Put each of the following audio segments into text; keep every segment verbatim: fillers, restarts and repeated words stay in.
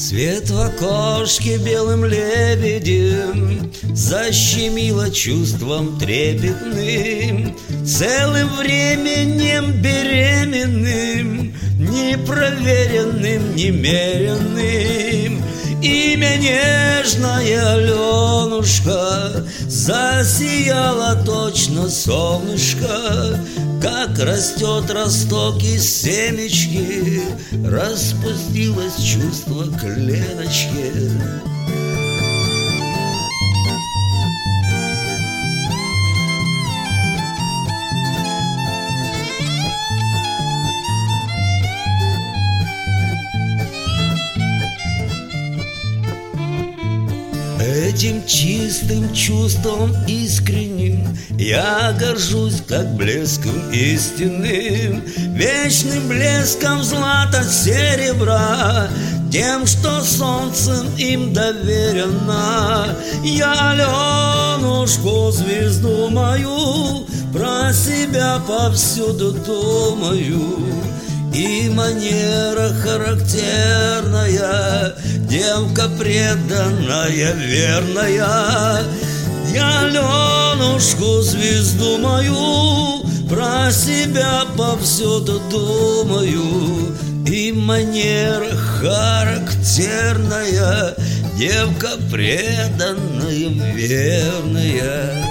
Свет в окошке белым лебедем защемило чувством трепетным, целым временем беременным, непроверенным, немеренным. Имя нежное Аленушка засияло точно солнышко, как растет росток из семечки, распустилось чувство к Леночке. Этим чистым чувством искренним я горжусь, как блеском истинным, вечным блеском злата серебра, тем, что солнцем им доверено. Я Аленушку, звезду мою, про себя повсюду думаю. И манера характерная, девка преданная, верная. Я Аленушку, звезду мою, про себя повсюду думаю. И манера характерная, девка преданная, верная.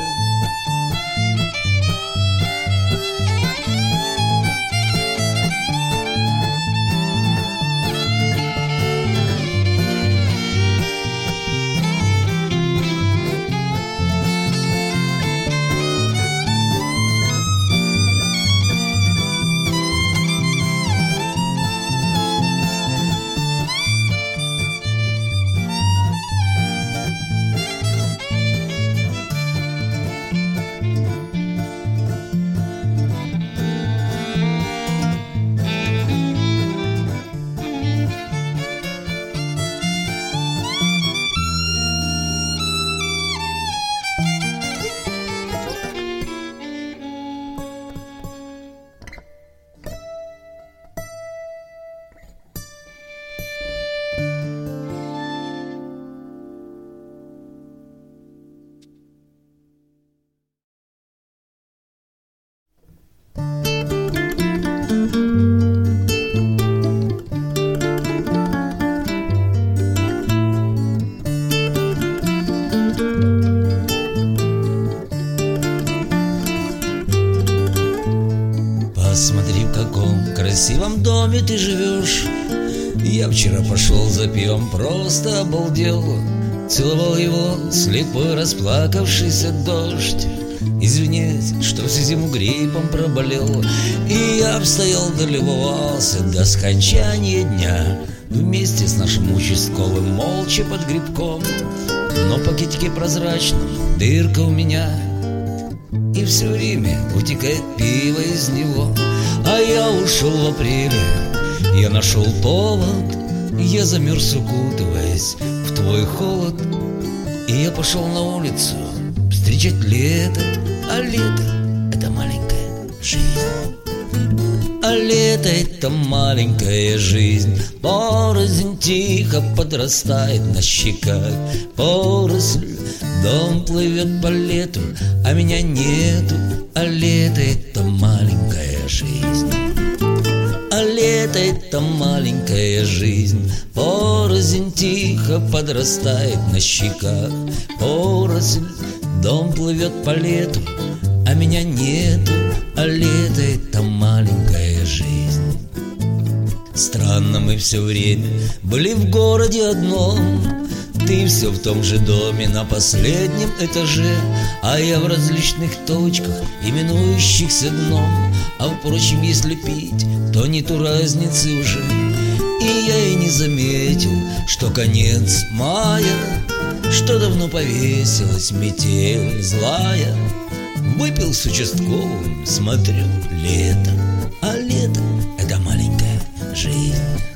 Посмотри, в каком красивом доме ты живешь. Я вчера пошел за пивом, просто обалдел. Целовал его слепой расплакавшийся дождь. Извиняюсь, что всю зиму гриппом проболел. И я обстоял, долюбовался до скончания дня, вместе с нашим участковым, молча под грибком. Но в пакетике прозрачном дырка у меня, и все время утекает пиво из него. А я ушел в апреле, я нашел повод, я замерз, укутываясь в твой холод. И я пошел на улицу встречать лето. А лето — это маленькая жизнь. А лето — это маленькая жизнь. Поросль тихо подрастает на щеках. Поросль, дом плывет по лету, а меня нету. А лето — это маленькая жизнь. А лето — это маленькая жизнь. Поросль тихо подрастает на щеках. Поросль, дом плывет по лету, а меня нету. А лето — это маленькая жизнь. Странно, мы все время были в городе одном. Ты все в том же доме на последнем этаже, а я в различных точках, именующихся дном. А впрочем, если пить, то нету разницы уже. И я и не заметил, что конец мая, что давно повесилась метель злая. Выпил с участковым, смотрю, лето. А лето — это маленькая жизнь.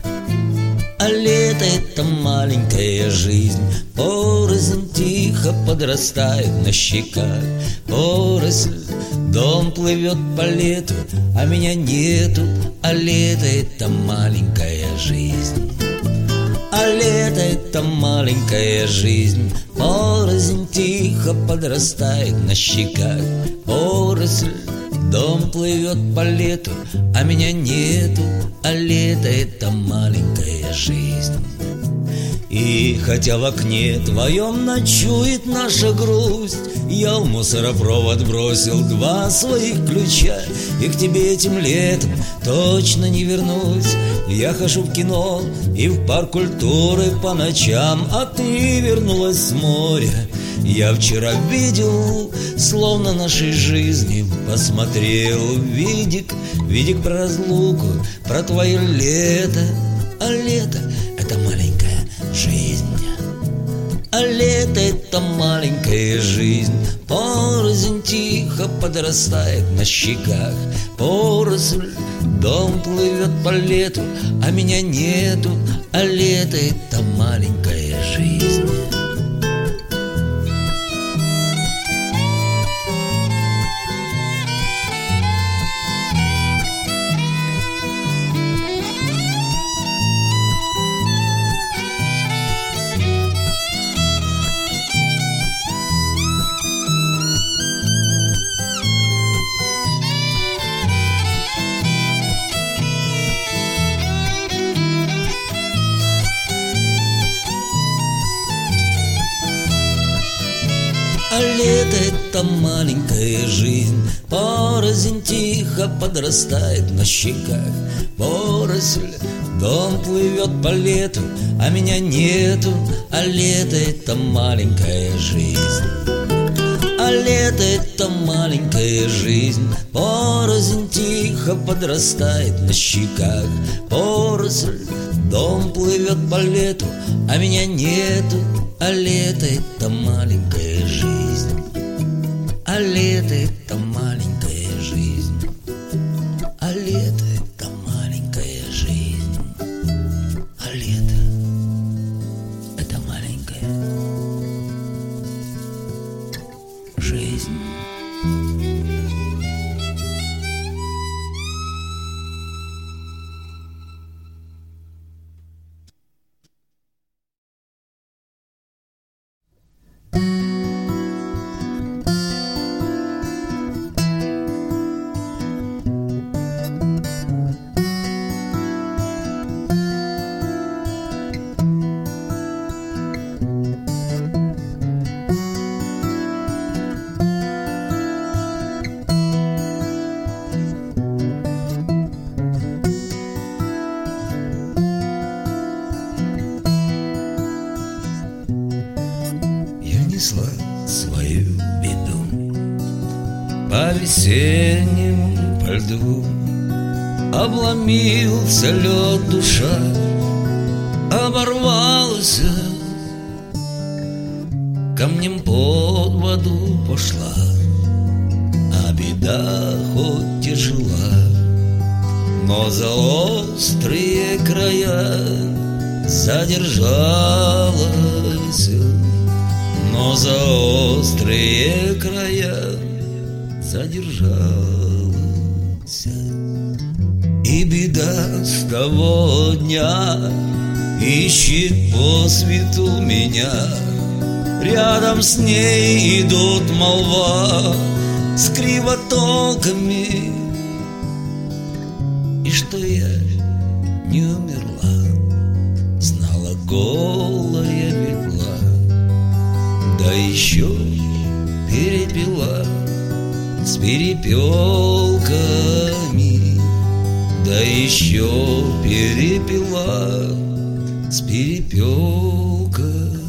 А лето — это маленькая жизнь. Поросль тихо подрастает на щеках. Поросль, дом плывет по лету, а меня нету. А лето — это маленькая жизнь. А А лето — это маленькая жизнь, порознь тихо подрастает на щеках. Поросль, дом плывет по лету, а меня нету. А лето — это маленькая жизнь. И хотя в окне твоем ночует наша грусть, я в мусоропровод бросил два своих ключа, и к тебе этим летом точно не вернусь. Я хожу в кино и в парк культуры по ночам, а ты вернулась с моря. Я вчера видел, словно нашей жизни посмотрел видик, видик про разлуку, про твое лето. А лето — это маленькая жизнь. А лето — это маленькая жизнь, порознь тихо подрастает на щеках. Поросль, дом плывет по лету, а меня нету. А лето — это маленькая жизнь. А лето — это маленькая жизнь, порознь тихо подрастает на щеках. Поросль, дом плывет по лету, а меня нету. А лето — это маленькая жизнь. А лето — это маленькая жизнь, порознь тихо подрастает на щеках. Поросль, дом плывет по лету, а меня нету. А лето — это маленькая жизнь. А лето — это маленькая жизнь. А лето — это маленькая жизнь. А лето — это маленькая жизнь. Несла свою беду по весеннему по льду. Обломился лед, душа оборвался, камнем под воду пошла. А беда хоть тяжела, но за острые края задержалась. Но за острые края задержалась. И беда с того дня ищет по свету меня. Рядом с ней идут молва с кривотолками. И что я не умерла, знала голая ветла. Да еще перепела с перепелками. Да еще перепела с перепелками.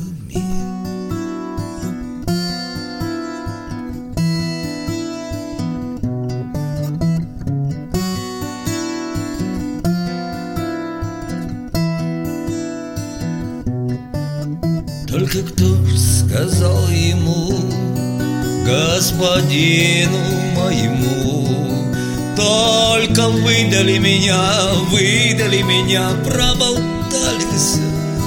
Только кто ж сказал ему, господину моему, только выдали меня, выдали меня, проболтались.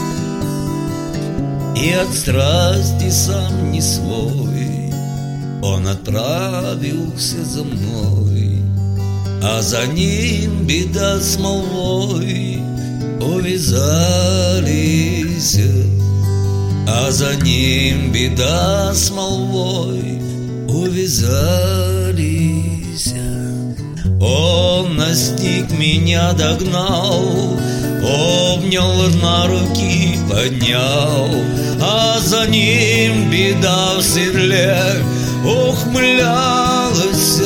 И от страсти сам не свой он отправился за мной, а за ним беда с молвой увязались. а за ним беда с молвой увязались. Он настиг меня, догнал, обнял, на руки поднял, а за ним беда в седле ухмылялась.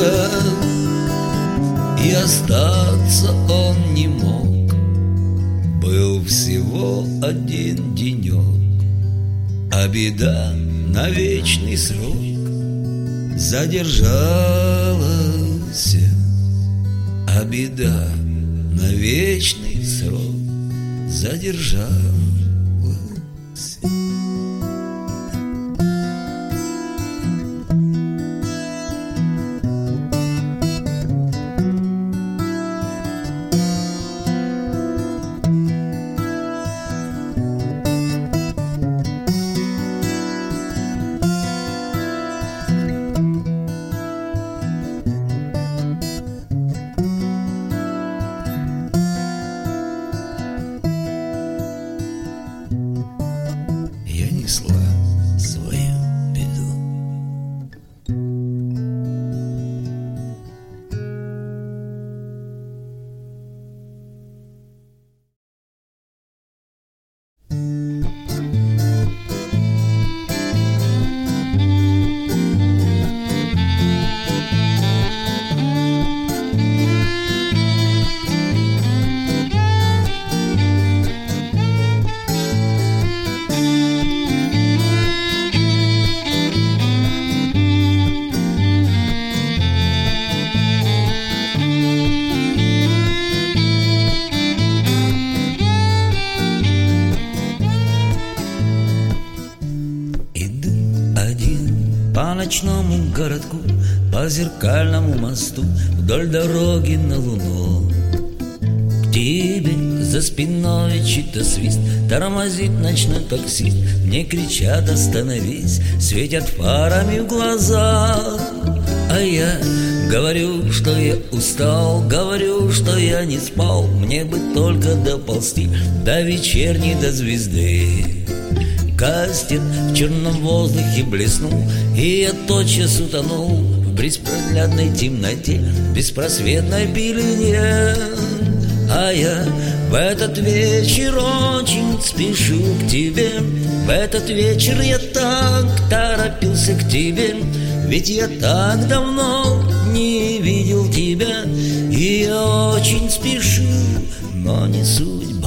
И остаться он не мог, был всего один денек, а беда на вечный срок задержалась. А беда на вечный срок задержалась. Несла свою беду. По ночному городку, по зеркальному мосту, вдоль дороги на Луну. К тебе за спиной чей-то свист, тормозит ночной таксист. Мне кричат: остановись, светят фарами в глаза. А я говорю, что я устал, говорю, что я не спал. Мне бы только доползти до вечерней, до звезды. Кастет в черном воздухе блеснул, и я тотчас утонул в беспроглядной темноте, в беспросветной пелене. А я в этот вечер очень спешу к тебе, в этот вечер я так торопился к тебе, ведь я так давно не видел тебя, и я очень спешу, но не судьба.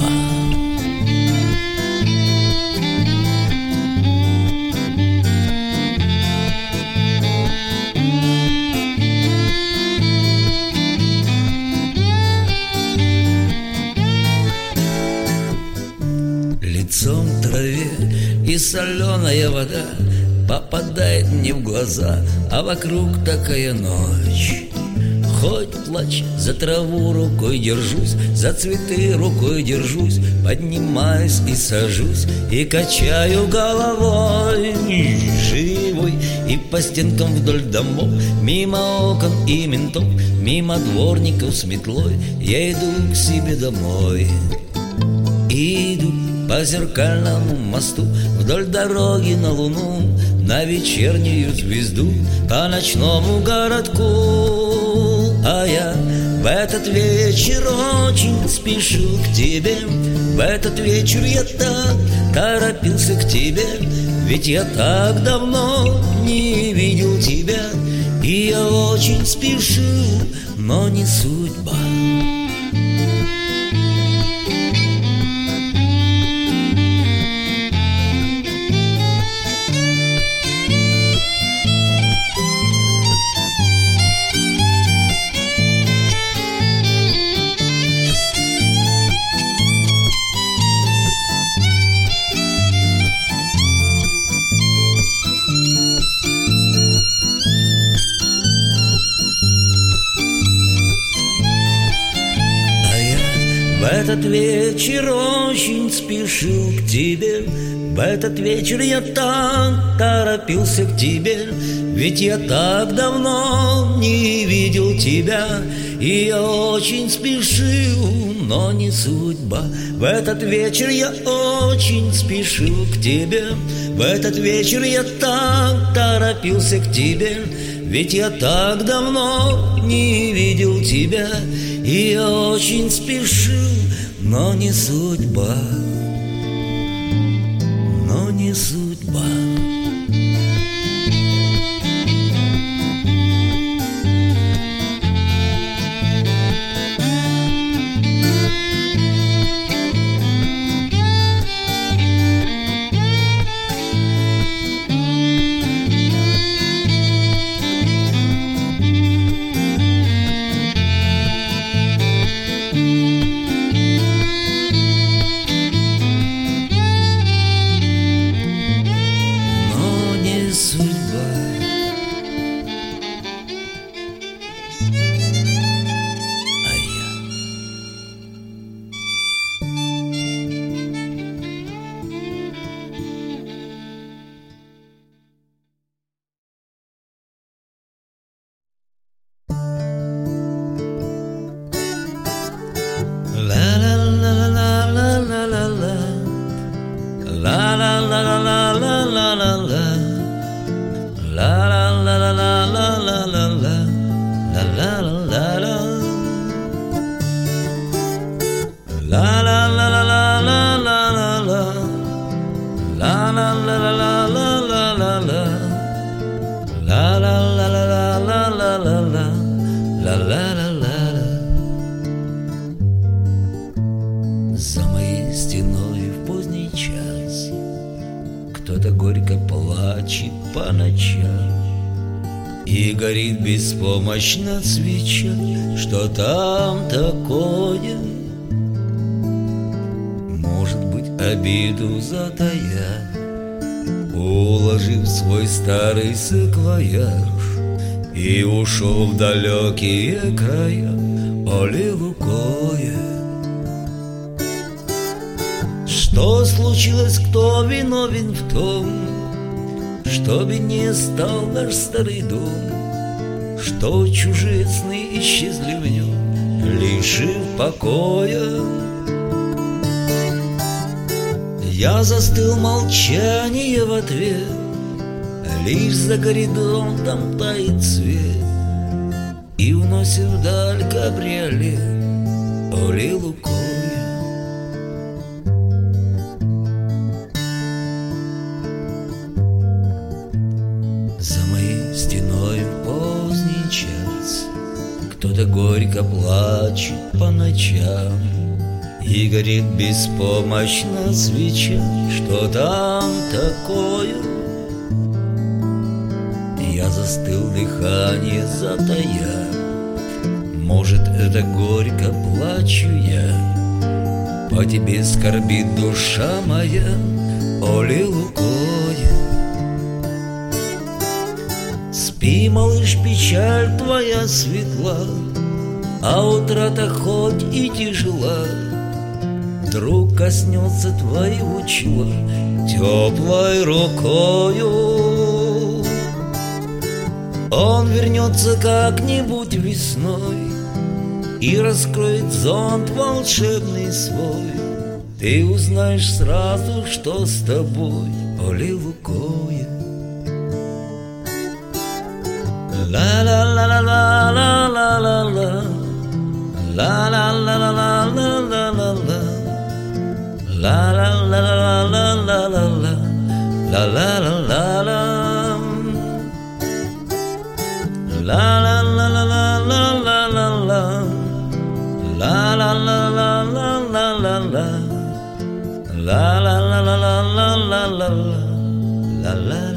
Лицом в траве и соленая вода попадает мне в глаза, а вокруг такая ночь. Хоть плачь, за траву рукой держусь, за цветы рукой держусь, поднимаюсь и сажусь, и качаю головой. Живой и по стенкам вдоль домов, мимо окон и ментов, мимо дворников с метлой, я иду к себе домой. Иду по зеркальному мосту, вдоль дороги на Луну, на вечернюю звезду, по ночному городку. А я в этот вечер очень спешу к тебе, в этот вечер я так торопился к тебе, ведь я так давно не видел тебя, и я очень спешу, но не судьба. В этот вечер очень спешу к тебе, в этот вечер я так торопился к тебе, ведь я так давно не видел тебя, и я очень спешил, но не судьба. В этот вечер я очень спешил к тебе, в этот вечер я так торопился к тебе, ведь я так давно не видел тебя, и я очень спешил, но не судьба, но не судьба. За моей стеной в поздний час кто-то горько плачет по ночам, и горит беспомощно свеча. Что там такое? Может быть, обиду затая, уложив свой старый саквояж, и ушел в далекие края, аллилуйя. Что случилось, кто виновен в том, что не стал наш старый дом, что чужие сны исчезли в нем, лишив покоя? Я застыл в молчании в ответ, лишь за горизонтом тает свет, и уносит вдаль кабриолет, аллилуйя. За моей стеной в поздний час кто-то горько плачет по ночам, и горит беспомощно свеча. Что там такое? Я застыл, дыхание затая. Может, это горько плачу я, по тебе скорбит душа моя, аллилуйя. Спи, малыш, печаль твоя светла, а утрата хоть и тяжела, вдруг коснется твоего чела теплой рукою. Он вернется как-нибудь весной и раскроет зонт волшебный свой. Ты узнаешь сразу, что с тобой, аллилуйя. Ла-ла-ла-ла-ла-ла-ла-ла, ла-ла-ла-ла-ла-ла-ла-ла, ла-ла-ла-ла-ла-ла-ла-ла, ла-ла-ла-ла-ла, ла-ла-ла-ла-ла-ла-ла, ла-ла-ла-ла-ла-ла-ла-ла, ла-ла-ла-ла-ла-ла-ла-ла, ла-ла-ла.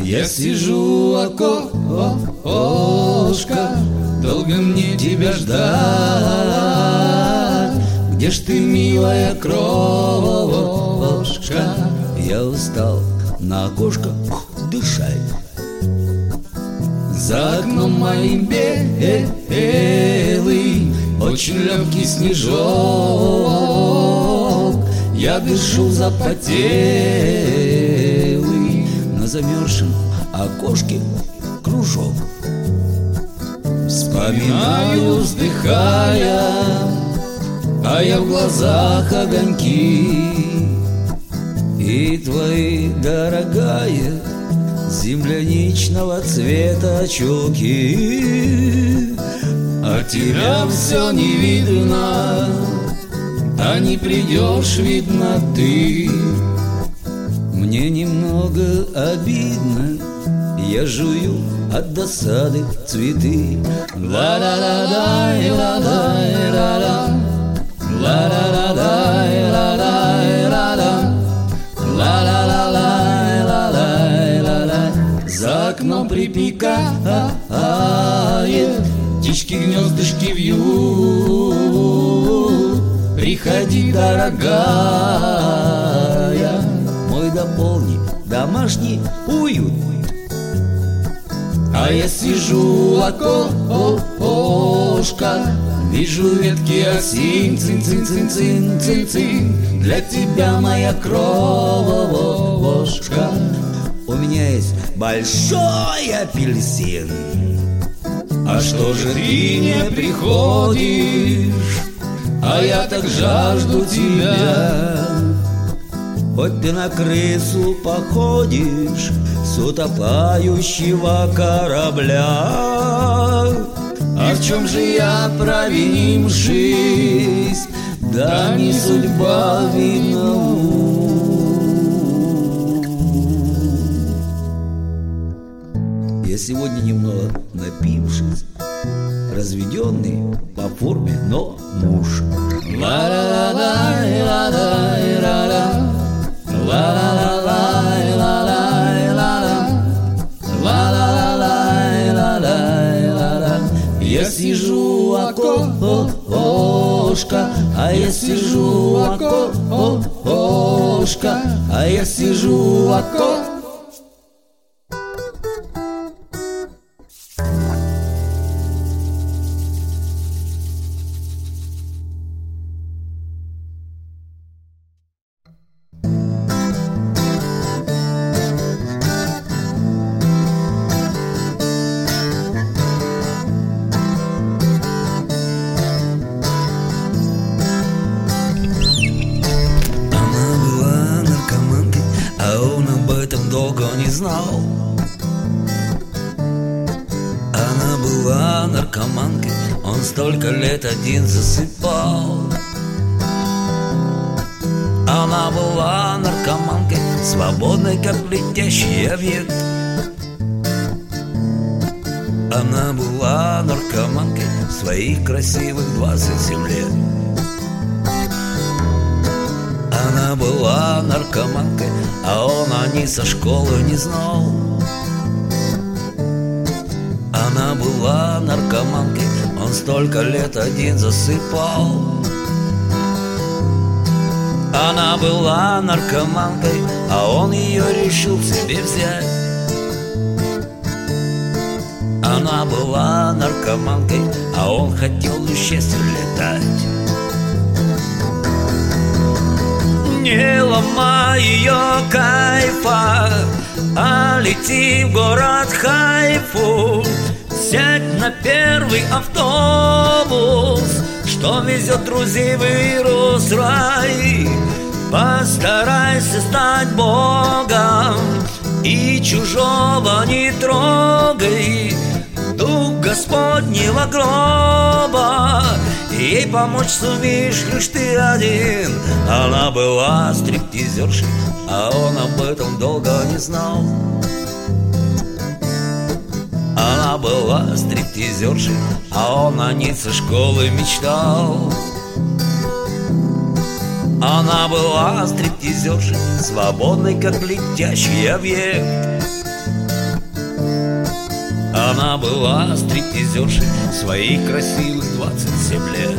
Я сижу у окошка, долго мне тебя ждать. Где ж ты, милая крошка? Я устал на окошко дышать. За окном моим белый, очень легкий снежок. Я дышу запотелый, на замерзшем окошке кружок. Вспоминаю, вздыхая, а я в глазах огоньки. И твои, дорогая, земляничного цвета щеки. А тебя все не видно, да не придешь, видно, ты. Мне немного обидно, я жую от досады цветы. Ла-ла-ла-ла-ла-ла-ла-ла, ла-ла-ла-ла-ла-ла-ла, ла-ла-ла-ла-ла-ла-ла. За окном припекает, птички гнездышки вьют. Приходи, дорогая, мой дополни домашний уют. А я сижу у окошка, вижу ветки осин, цин-цин-цин-цин-цин-цин. Для тебя, моя крошка. У меня есть большой апельсин. А что же ты не приходишь? А я так жажду тебя. Хоть ты на крысу походишь с утопающего корабля. А в чем же я, провинившись, да не судьба видна. Я сегодня немного напившись, разведенный по форме, но муж. Ла-ла-ла-ла-ла-ла-ла, ла-ла-ла-ла-ла-ла-ла, ла-ла-ла-ла-ла-ла-ла. Я сижу у окошка, а я сижу у окошка, а я сижу у окошка. Долго не знал. Она была наркоманкой, он столько лет один засыпал. Она была наркоманкой, свободной, как летящий объект. Она была наркоманкой в своих красивых двадцать семь лет. Она была наркоманкой, а он о ней со школы не знал. Она была наркоманкой, он столько лет один засыпал. Она была наркоманкой, а он ее решил к себе взять. Она была наркоманкой, а он хотел в счастье летать. Не ломай ее кайфа, а лети в город Хайфу. Сядь на первый автобус, что везет друзей в Иерусалим. Постарайся стать Богом и чужого не трогай. Дух Господнего гроба, ей помочь сумеешь лишь ты один. Она была стриптизершей, а он об этом долго не знал. Она была стриптизершей, а он о ней со школы мечтал. Она была стриптизершей, свободной, как летящий объект. Она была стриптизершей своих красивых двадцать семь лет.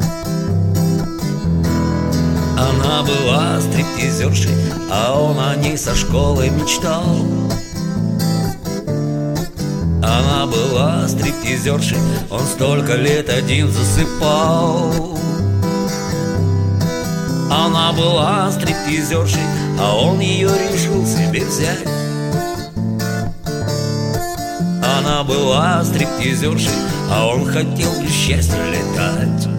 Она была стриптизершей, а он о ней со школы мечтал. Она была стриптизершей, он столько лет один засыпал. Она была стриптизершей, а он ее решил себе взять. Она была стриптизершей, а он хотел в счастье летать.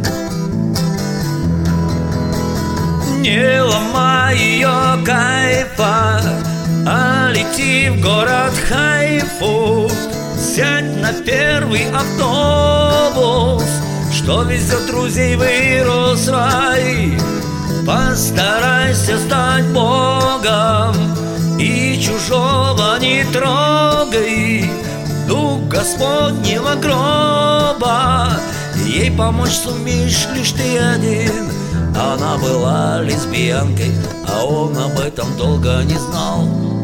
Не ломай ее кайфа, а лети в город Хайфу. Сядь на первый автобус, что везет друзей в Иерусалим. Постарайся стать Богом и чужого не трогай. Дух Господнего гроба, ей помочь сумеешь лишь ты один. Она была лесбиянкой, а он об этом долго не знал.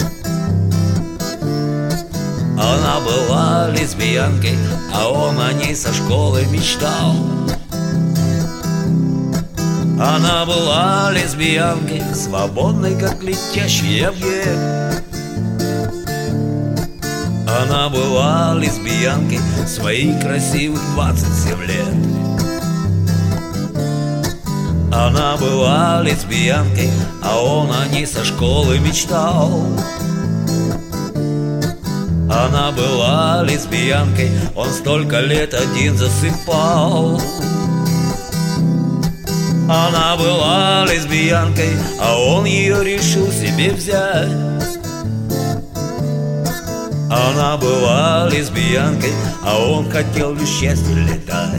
Она была лесбиянкой, а он о ней со школы мечтал. Она была лесбиянкой, свободной, как летящий объект. Она была лесбиянкой своих красивых двадцать семь лет. Она была лесбиянкой, а он о ней со школы мечтал. Она была лесбиянкой, он столько лет один засыпал. Она была лесбиянкой, а он ее решил себе взять. Она была лесбиянкой, а он хотел в счастье летать.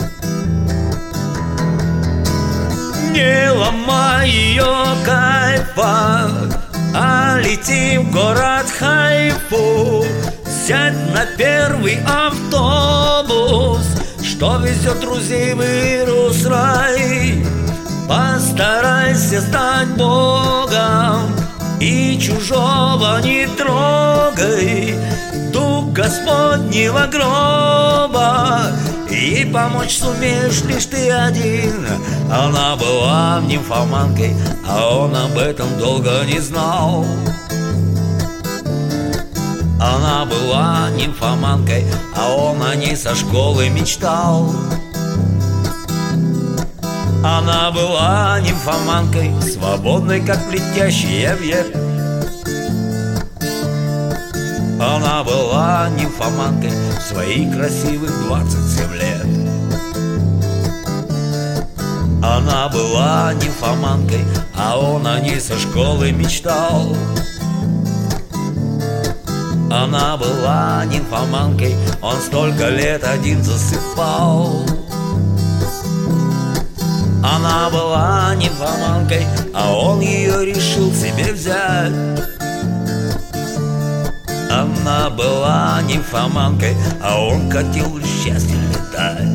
Не ломай ее кайфа, а лети в город Хайфу. Сядь на первый автобус, что везет друзей в Иерусалим. Постарайся стать Богом и чужого не трогай. Дух Господнего гроба, ей помочь сумеешь лишь ты один. Она была нимфоманкой, а он об этом долго не знал. Она была нимфоманкой, а он о ней со школы мечтал. Она была нимфоманкой, свободной, как летящий объект. Она была нимфоманкой своих красивых двадцать семь лет. Она была нимфоманкой, а он о ней со школы мечтал. Она была нимфоманкой, он столько лет один засыпал. Она была нимфоманкой, а он ее решил себе взять. Она была нимфоманкой, а он хотел в счастье летать.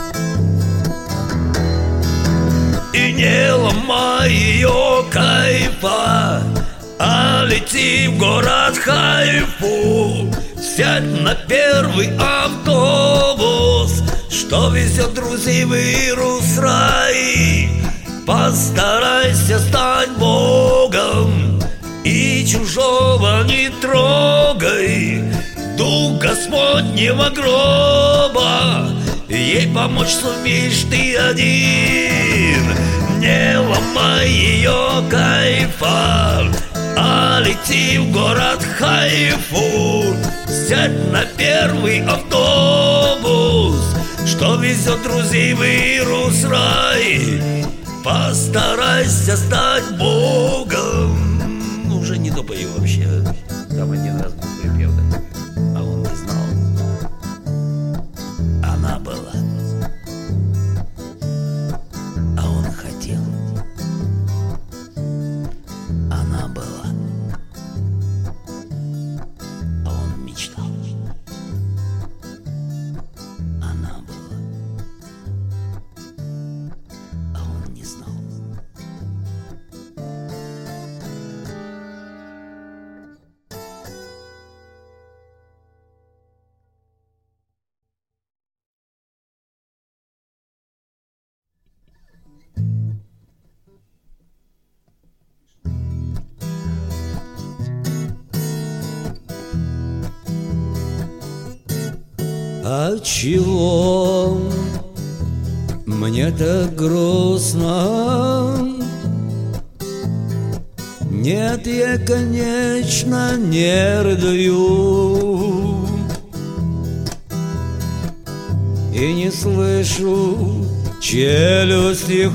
И не ломай ее кайфа, а лети в город Хайфу. Сядь на первый автобус, что везет друзей в Иерусалим. Постарайся стать Богом и чужого не трогай. Дух Господнего гроба, ей помочь сумеешь ты один. Не ломай ее кайфа, а лети в город Хайфу. Сядь на первый автобус, что везет друзей в Иерусалим. Постарайся стать Богом. Ну, уже не допою вообще. Там один раз был припев, да? А он не знал. Она была, а он хотел. Она была, а он мечтал. Она была, а он не знал. Отчего мне так грустно? Нет, я, конечно, не рыдаю и не слышу челюсти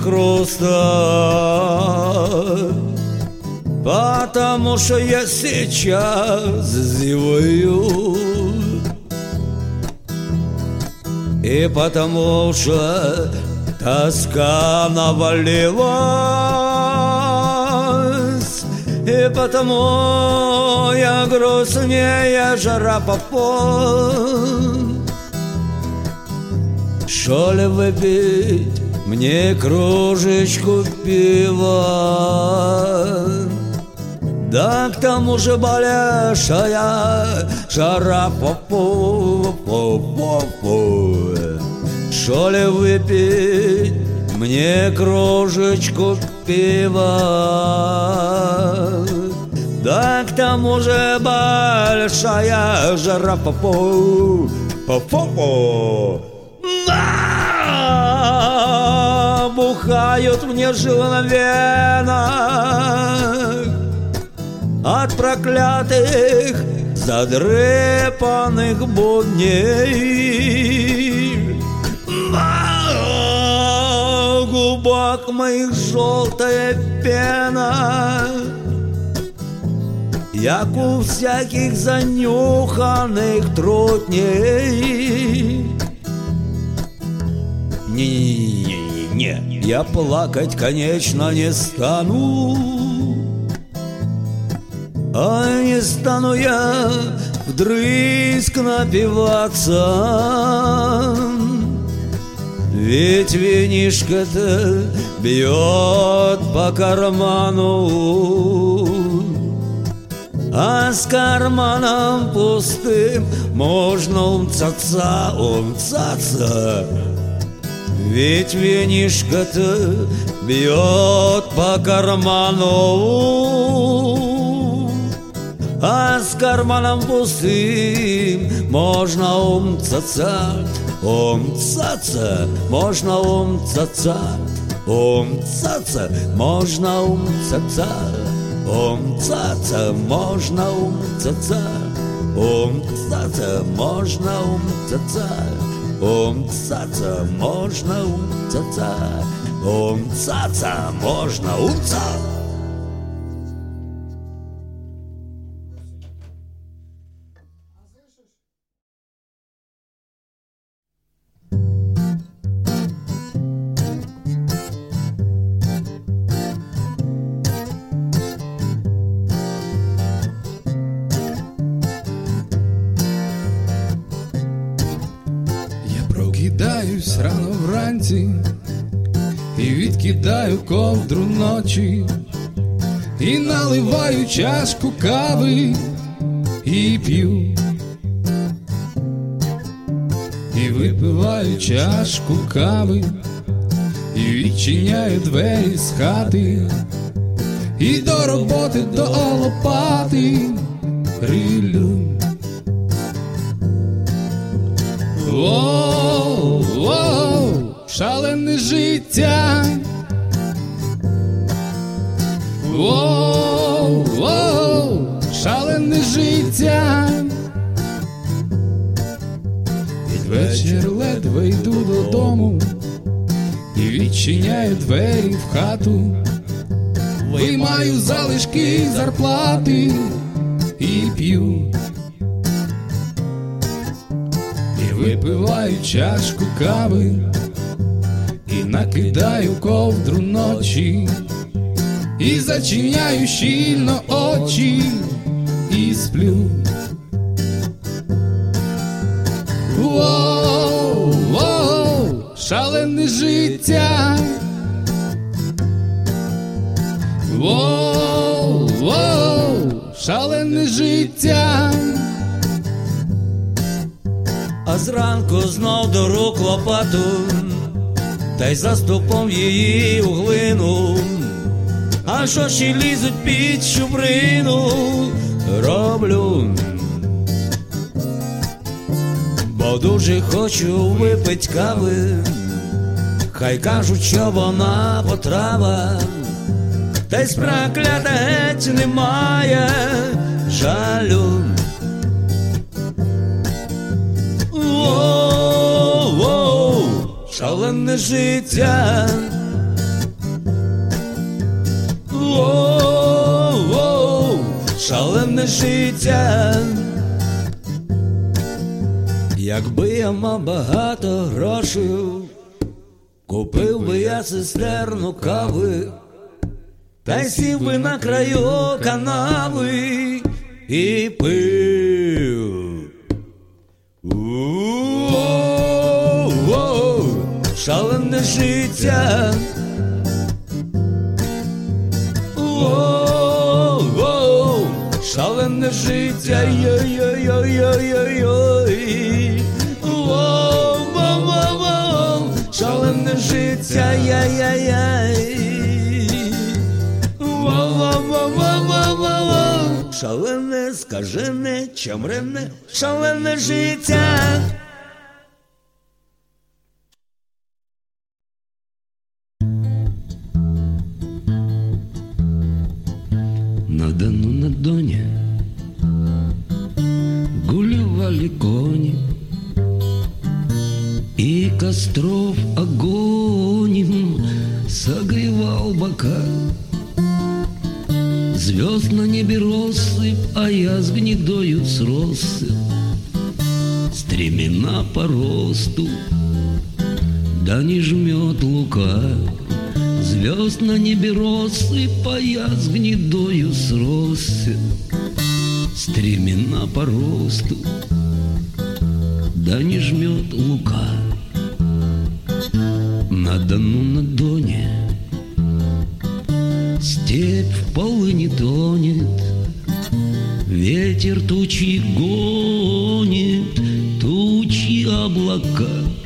хруста, потому что я сейчас зеваю, и потому что тоска навалилась, и потому я грустнее Жарапопо. Шо ли выпить мне кружечку пива? Да к тому же болешая Жарапопо. Шо ли выпить мне кружечку пива? Да к тому же большая Жарапопо. По-по-по. Бухают мне жилы на венах от проклятых задрепанных будней. На губах моих желтая пена, як у всяких занюханных трутней. Не-не-не-не-не, я плакать, конечно, не стану, а не стану я вдрызг напиваться, ведь винишко-то бьет по карману, а с карманом пустым можно умцаться, умцаться. Ведь винишко-то бьет по карману, а с карманом пустым можно умцаться, умцаться, можно умцаться, умцаться, можно умцаться, умцаться, можно умцаться, умцаться, можно умцаться. Умцаться можно умцаться, умцаться можно умца. Прокидаюсь рано вранці і відкидаю ковдру ночі, і наливаю чашку кави і п'ю, і випиваю чашку кави, і відчиняю двері з хати, і до роботи до лопати рилю. Воу, воу, шалене життя. Воу, воу, шалене життя. Під вечір ледве йду додому і відчиняю двері в хату, виймаю залишки зарплати і п'ю. Випиваю чашку кави і накидаю ковдру ночі, і зачиняю щільно очі і сплю. Воу, воу, шалене життя. Воу, воу, шалене життя. А зранку знов до рук лопату, та й заступом її у глину. А що ще лізуть під шубрину, роблю. Бо бо дуже хочу випить кави. Хай кажуть, що вона потрава, та й з проклята геть немає жалю. Воу-воу, шалене життя. Воу-воу, шалене життя. Якби я мав багато грошей, купив би я цистерну кави, та й сів би на краю канави і пив. Воу-воу, шалене життя. Воу-воу, шалене життя. Йой-йой-йой-йой-йой. Воу-воу-воу, шалене життя. Яй-яй-яй. Воу-воу-воу-воу-воу. Шалене, скажене, чамрене, шалене життя. На Дону, на Доне гулевали кони, и костров огонь согревал бока. Звезд на небе россыпь, а я с гнедою сросся. Стремена по росту, да не жмет лука. Звезд на небе россыпь, а я с гнедою сросся. Стремена по росту, да не жмет лука. На Дону, на Доне степь в полыни тонет, ветер тучи гонит, тучи облака.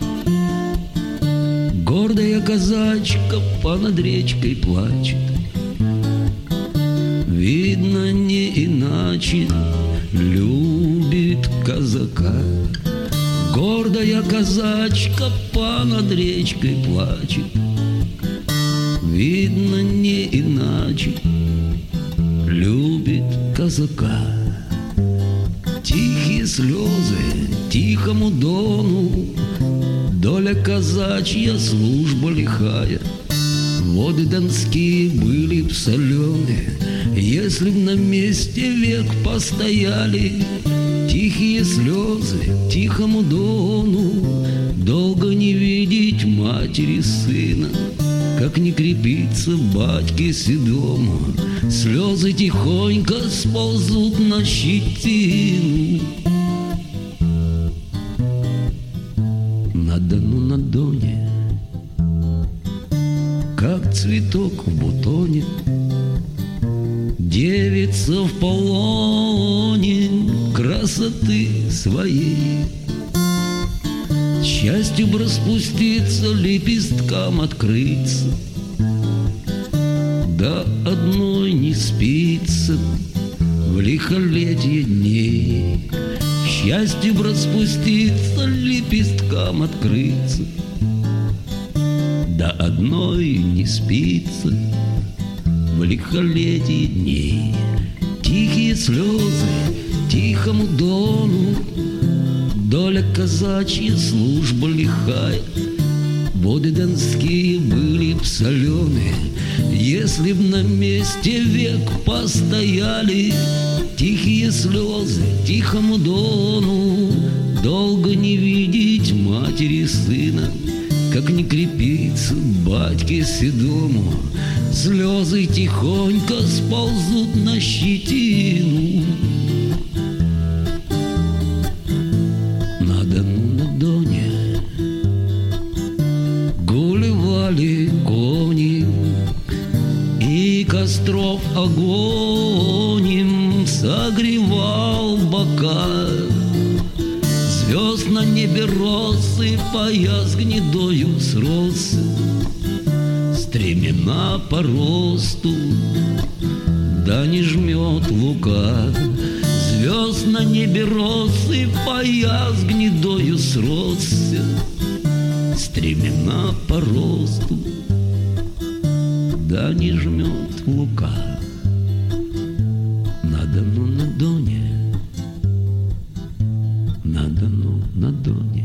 Гордая казачка понад речкой плачет, видно, не иначе любит казака. Гордая казачка понад речкой плачет, видно, не иначе любит казака. Тихие слезы тихому Дону, доля казачья, служба лихая. Воды донские были б соленые, если б на месте век постояли. Тихие слезы тихому Дону, долго не видеть матери сына. Как не крепится батьке седому, слезы тихонько сползут на щетину. На Дону, на Доне, как цветок в бутоне, девица в полоне красоты своей. Счастью б распуститься, лепесткам открыться, да одной не спится в лихолетье дней. Счастью б распуститься, лепесткам открыться, да одной не спится в лихолетье дней. Тихие слезы тихому Дону, доля казачья, служба лихая. Воды донские были б соленые, если б на месте век постояли. Тихие слезы тихому Дону, долго не видеть матери сына. Как не крепится батьке седому, слезы тихонько сползут на щетину. На Дону, на Доне гулевали кони, и костров огонь им согревал бока. Звезд на небе россыпь, а я с гнедою сросся. Стремена по росту, да не жмет лука. Звезд на небе росы, пояс гнедою сросся, стремена по росту, да не жмет лука на Дону, на Доне, на Дону, на Доне.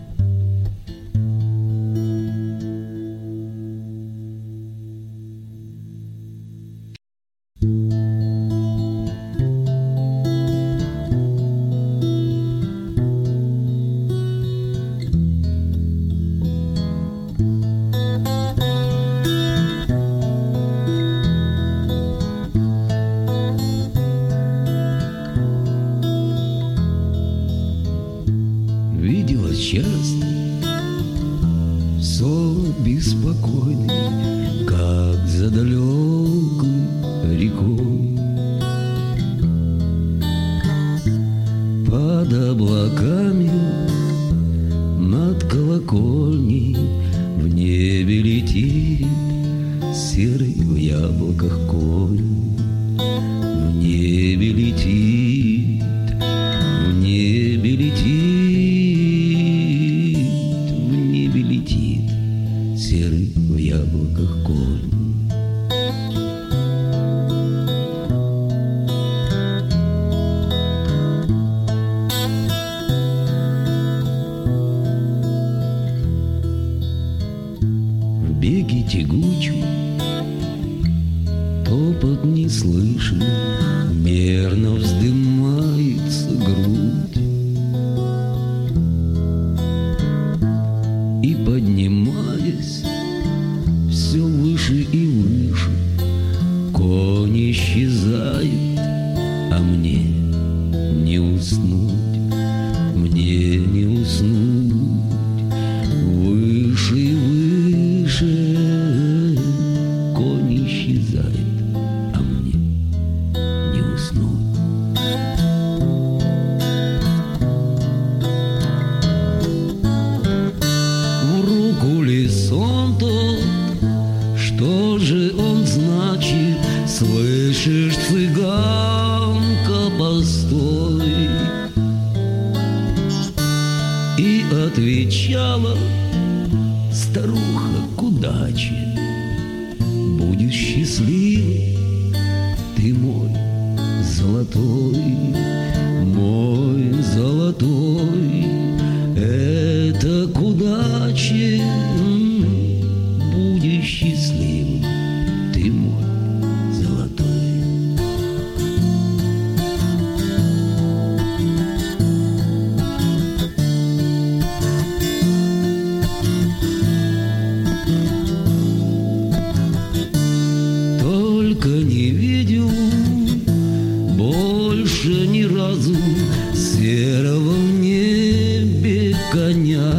Виделось часто сон беспокойный, как за далекой рекой, под облаками над колокольней в небе летит серый в яблоках конь, в небе летит, в небе летит. Серый в яблоках конь. В беге тягучем топот не слышен, мерно вздымается грудь, и, поднимаясь все выше и выше, конь исчезает, а мне не уснуть, мне не уснуть. Выше и выше конь исчезает, а мне не уснуть. Сон тот, что же он значит? Слышишь, цыганка, постой. И отвечала старуха к удаче: будешь счастливый, ты мой золотой, мой золотой. Это к удаче, будешь счастливым, ты мой золотой. Только не видел больше ни разу серого в небе коня.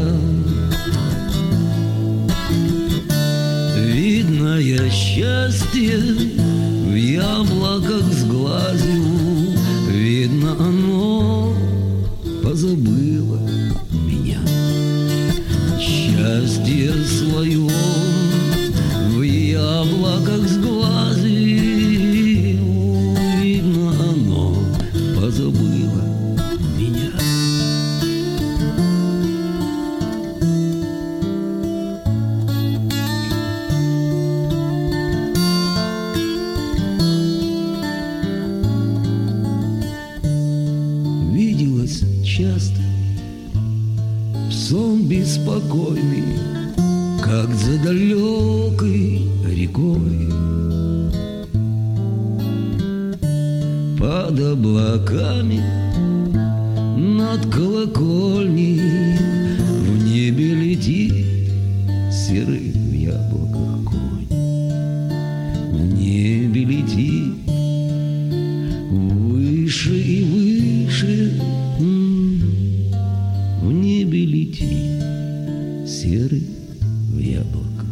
Видное счастье в яблоках сглазил, видно, оно позабыло меня. Счастье свое в яблоках сглазил, видно, оно позабыло меня. Виделось часто сон беспокойный, как за далекой рекой, под облаками над колокольней в небе летит серый в яблоках конь, в небе летит выше и выше, в небе летит серый в яблоках.